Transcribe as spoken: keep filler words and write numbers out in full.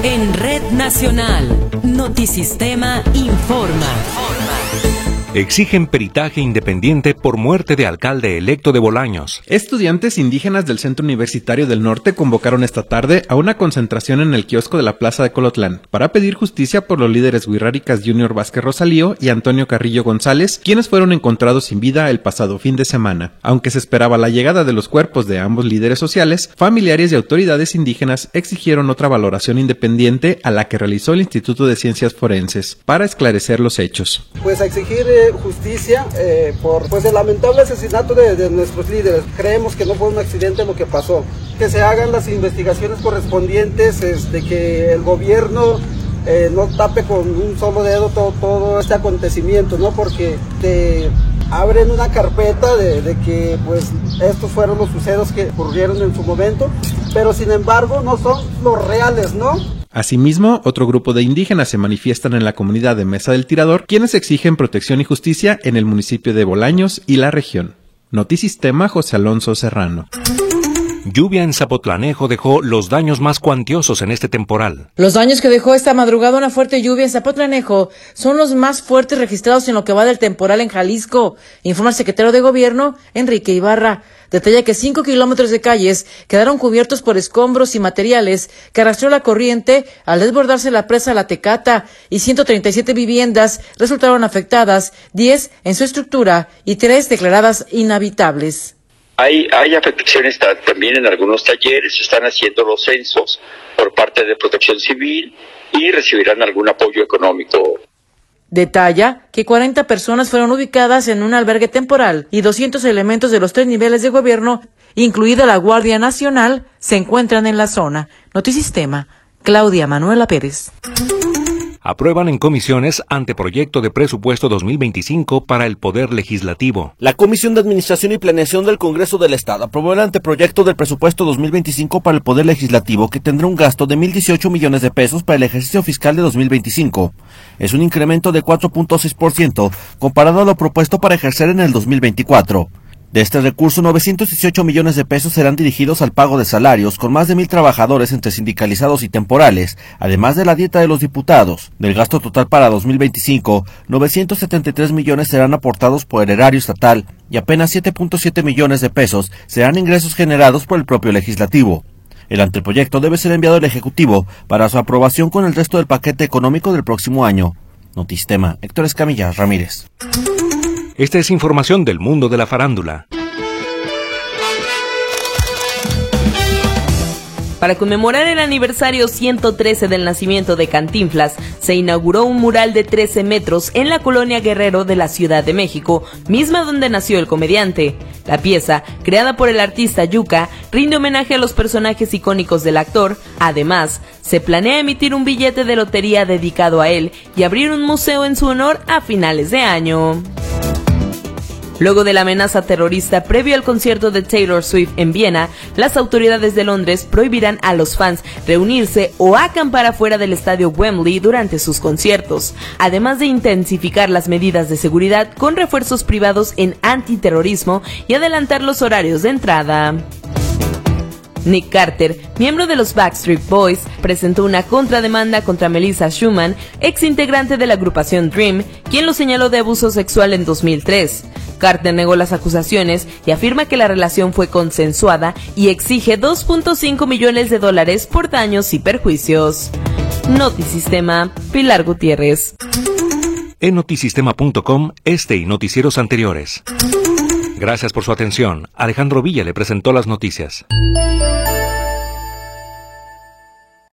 En Red Nacional, Notisistema informa. Exigen peritaje independiente por muerte de alcalde electo de Bolaños. Estudiantes indígenas del Centro Universitario del Norte convocaron esta tarde a una concentración en el kiosco de la Plaza de Colotlán para pedir justicia por los líderes Huirráricas Junior Vázquez Rosalío y Antonio Carrillo González, quienes fueron encontrados sin vida el pasado fin de semana. Aunque se esperaba la llegada de los cuerpos de ambos líderes sociales, familiares y autoridades indígenas exigieron otra valoración independiente a la que realizó el Instituto de Ciencias Forenses para esclarecer los hechos. Pues a exigir eh, justicia eh, por pues el lamentable asesinato de, de nuestros líderes. Creemos que no fue un accidente lo que pasó. Que se hagan las investigaciones correspondientes, este, que el gobierno eh, no tape con un solo dedo todo, todo este acontecimiento, ¿no? Porque te abren una carpeta de, de que pues estos fueron los sucesos que ocurrieron en su momento, pero sin embargo no son los reales, ¿no? Asimismo, otro grupo de indígenas se manifiestan en la comunidad de Mesa del Tirador, quienes exigen protección y justicia en el municipio de Bolaños y la región. Notisistema, José Alonso Serrano. Lluvia en Zapotlanejo dejó los daños más cuantiosos en este temporal. Los daños que dejó esta madrugada una fuerte lluvia en Zapotlanejo son los más fuertes registrados en lo que va del temporal en Jalisco, informa el secretario de Gobierno, Enrique Ibarra. Detalla que cinco kilómetros de calles quedaron cubiertos por escombros y materiales que arrastró la corriente al desbordarse la presa La Tecata y ciento treinta y siete viviendas resultaron afectadas, diez en su estructura y tres declaradas inhabitables. Hay, hay afectaciones también en algunos talleres, se están haciendo los censos por parte de Protección Civil y recibirán algún apoyo económico. Detalla que cuarenta personas fueron ubicadas en un albergue temporal y doscientos elementos de los tres niveles de gobierno, incluida la Guardia Nacional, se encuentran en la zona. Notisistema, Claudia Manuela Pérez. Aprueban en comisiones anteproyecto de presupuesto dos mil veinticinco para el Poder Legislativo. La Comisión de Administración y Planeación del Congreso del Estado aprobó el anteproyecto del presupuesto dos mil veinticinco para el Poder Legislativo, que tendrá un gasto de mil dieciocho millones de pesos para el ejercicio fiscal de dos mil veinticinco. Es un incremento de cuatro punto seis por ciento comparado a lo propuesto para ejercer en el dos mil veinticuatro. De este recurso, novecientos dieciocho millones de pesos serán dirigidos al pago de salarios con más de mil trabajadores entre sindicalizados y temporales, además de la dieta de los diputados. Del gasto total para dos mil veinticinco, novecientos setenta y tres millones serán aportados por el erario estatal y apenas siete punto siete millones de pesos serán ingresos generados por el propio legislativo. El anteproyecto debe ser enviado al Ejecutivo para su aprobación con el resto del paquete económico del próximo año. Notisistema, Héctor Escamilla Ramírez. Esta es información del mundo de la farándula. Para conmemorar el aniversario ciento trece del nacimiento de Cantinflas, se inauguró un mural de trece metros en la colonia Guerrero de la Ciudad de México, misma donde nació el comediante. La pieza, creada por el artista Yuka, rinde homenaje a los personajes icónicos del actor. Además, se planea emitir un billete de lotería dedicado a él y abrir un museo en su honor a finales de año. Luego de la amenaza terrorista previo al concierto de Taylor Swift en Viena, las autoridades de Londres prohibirán a los fans reunirse o acampar afuera del estadio Wembley durante sus conciertos, además de intensificar las medidas de seguridad con refuerzos privados en antiterrorismo y adelantar los horarios de entrada. Nick Carter, miembro de los Backstreet Boys, presentó una contrademanda contra Melissa Schumann, ex integrante de la agrupación Dream, quien lo señaló de abuso sexual en dos mil tres. Carter negó las acusaciones y afirma que la relación fue consensuada y exige dos punto cinco millones de dólares por daños y perjuicios. Notisistema, Pilar Gutiérrez. En notisistema punto com, este y noticieros anteriores. Gracias por su atención. Alejandro Villa le presentó las noticias.